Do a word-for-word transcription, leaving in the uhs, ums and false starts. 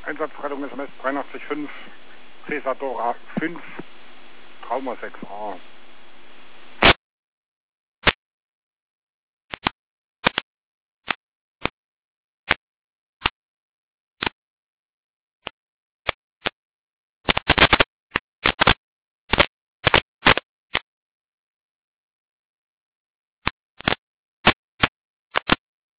Einsatzrettung S M S dreiundachtzig fünf, Cäsar Dora fünf, Trauma sechs a.